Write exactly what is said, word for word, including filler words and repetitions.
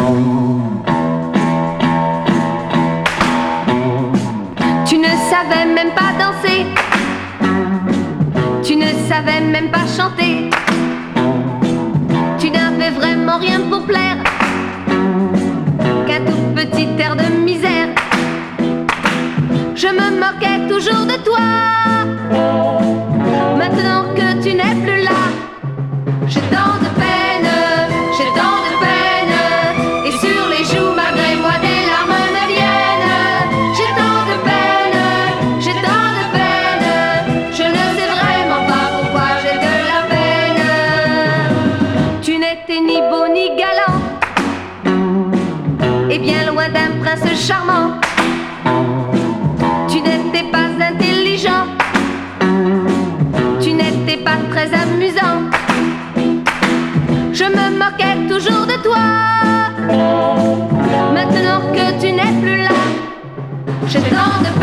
Tu ne savais même pas danser, tu ne savais même pas chanter, tu n'avais vraiment rien pour plaire qu'un tout petit air de misère. Je me moquais toujours de toi. Maintenant que tu n'es plus là, j'ai tant de peine, j'ai tant de peine, et sur les joues malgré moi des larmes me viennent. J'ai tant de peine, j'ai tant de peine, je ne sais vraiment pas pourquoi j'ai de la peine. Tu n'étais ni beau ni galant, et bien loin d'un prince charmant. Tu n'étais pas intelligent, tu n'étais pas très amusant. Je me moquais toujours de toi. Maintenant que tu n'es plus là, j'ai tant de